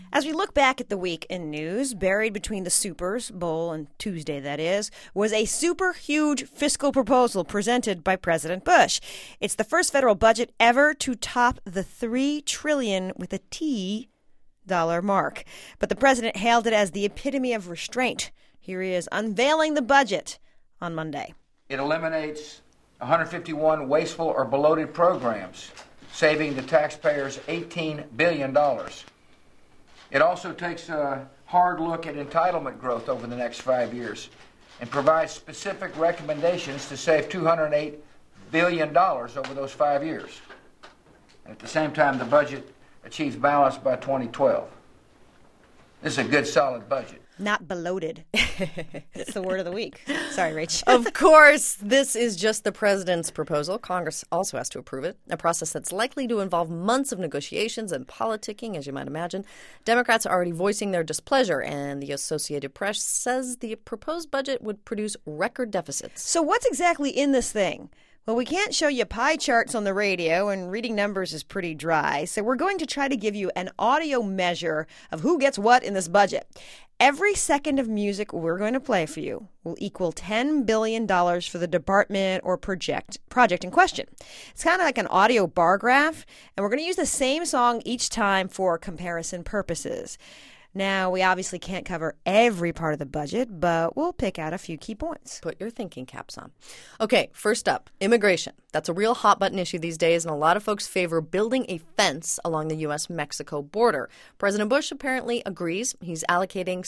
As we look back at the week in news, buried between the Supers Bowl and Tuesday, that is, was a super huge fiscal proposal presented by President Bush. It's the first federal budget ever to top the $3 trillion with a T dollar mark. But the president hailed it as the epitome of restraint. Here he is unveiling the budget on Monday. It eliminates 151 wasteful or bloated programs, saving the taxpayers $18 billion. It also takes a hard look at entitlement growth over the next 5 years and provides specific recommendations to save $208 billion over those 5 years. And at the same time, the budget achieves balance by 2012. This is a good, solid budget. Not bloated. It's the word of the week. Sorry, Rach. Of course, this is just the president's proposal. Congress also has to approve it, a process that's likely to involve months of negotiations and politicking, as you might imagine. Democrats are already voicing their displeasure, and the Associated Press says the proposed budget would produce record deficits. So what's exactly in this thing? Well, we can't show you pie charts on the radio, and reading numbers is pretty dry. So we're going to try to give you an audio measure of who gets what in this budget. Every second of music we're going to play for you will equal $10 billion for the department or project in question. It's kind of like an audio bar graph, and we're going to use the same song each time for comparison purposes. Now, we obviously can't cover every part of the budget, but we'll pick out a few key points. Put your thinking caps on. Okay, first up, immigration. That's a real hot-button issue these days, and a lot of folks favor building a fence along the U.S.-Mexico border. President Bush apparently agrees. He's allocating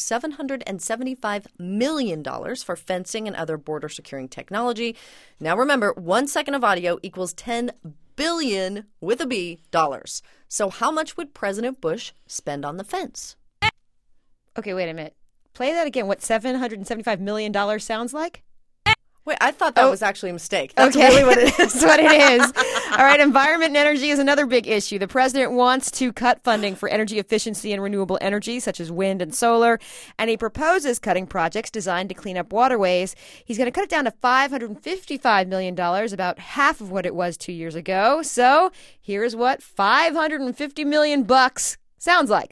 $775 million for fencing and other border-securing technology. Now remember, 1 second of audio equals $10 billion with a B dollars. So how much would President Bush spend on the fence? Okay, wait a minute. Play that again. What $775 million sounds like? Wait, I thought that was actually a mistake. That's okay. really what it is. That's what it is. All right, environment and energy is another big issue. The president wants to cut funding for energy efficiency and renewable energy, such as wind and solar, and he proposes cutting projects designed to clean up waterways. He's going to cut it down to $555 million, about half of what it was 2 years ago. So here's what $550 million bucks sounds like.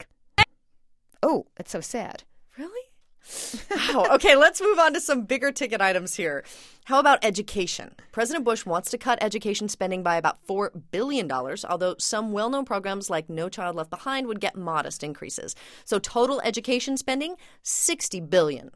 Oh, that's so sad. Really? Wow. Okay, let's move on to some bigger ticket items here. How about education? President Bush wants to cut education spending by about $4 billion, although some well-known programs like No Child Left Behind would get modest increases. So total education spending, $60 billion.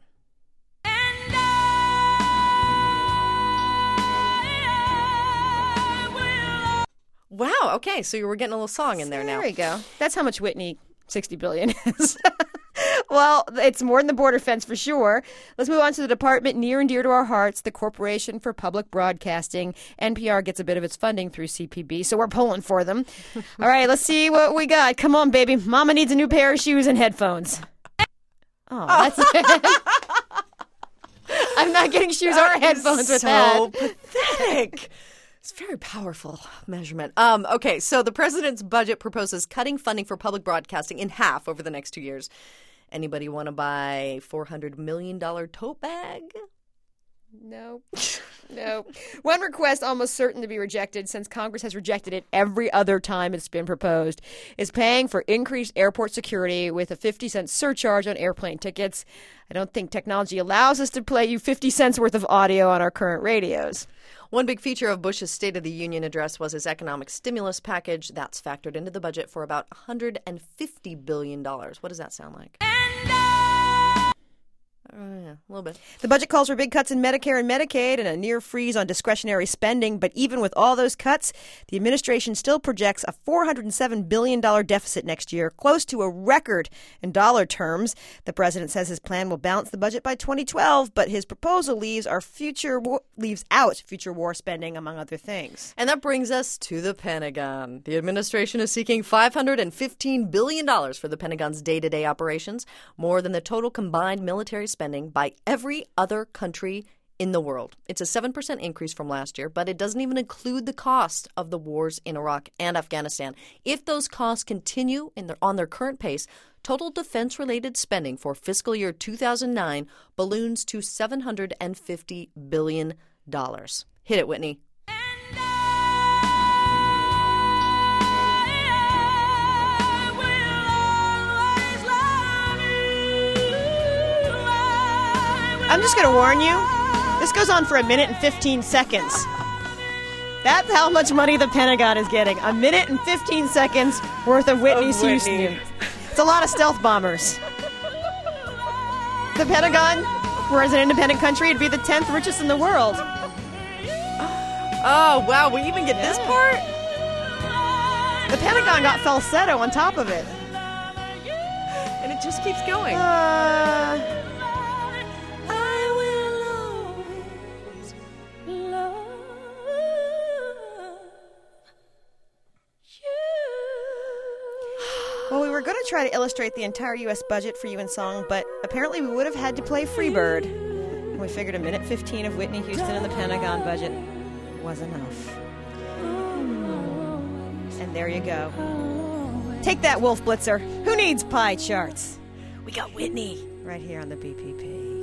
Wow, okay, so you were getting a little song in there now. There you go. That's how much Whitney $60 billion is. Well, it's more than the border fence for sure. Let's move on to the department near and dear to our hearts, the Corporation for Public Broadcasting. NPR gets a bit of its funding through CPB, so we're pulling for them. All right, let's see what we got. Come on, baby. Mama needs a new pair of shoes and headphones. Oh, that's it. I'm not getting shoes or headphones with that. So pathetic. It's a very powerful measurement. Okay, so the president's budget proposes cutting funding for public broadcasting in half over the next 2 years. Anybody want to buy $400 million tote bag? No. No. One request almost certain to be rejected, since Congress has rejected it every other time it's been proposed, is paying for increased airport security with a 50-cent surcharge on airplane tickets. I don't think technology allows us to play you 50 cents worth of audio on our current radios. One big feature of Bush's State of the Union address was his economic stimulus package. That's factored into the budget for about $150 billion. What does that sound like? Yeah, a little bit. The budget calls for big cuts in Medicare and Medicaid and a near freeze on discretionary spending. But even with all those cuts, the administration still projects a $407 billion deficit next year, close to a record in dollar terms. The president says his plan will balance the budget by 2012, but his proposal leaves out future war spending, among other things. And that brings us to the Pentagon. The administration is seeking $515 billion for the Pentagon's day-to-day operations, more than the total combined military spending by every other country in the world. It's a 7% increase from last year, but it doesn't even include the cost of the wars in Iraq and Afghanistan. If those costs continue on their current pace, total defense-related spending for fiscal year 2009 balloons to $750 billion. Hit it, Whitney. I'm just going to warn you. This goes on for 1 minute and 15 seconds. That's how much money the Pentagon is getting. 1 minute and 15 seconds worth of Whitney's Houston. It's a lot of stealth bombers. The Pentagon, whereas an independent country, it'd be the 10th richest in the world. Oh, wow. We even get this part? The Pentagon got falsetto on top of it. And it just keeps going. Well, we were going to try to illustrate the entire U.S. budget for you in song, but apparently we would have had to play Freebird. And we figured 1 minute 15 of Whitney Houston and the Pentagon budget was enough. And there you go. Take that, Wolf Blitzer. Who needs pie charts? We got Whitney. Right here on the BPP.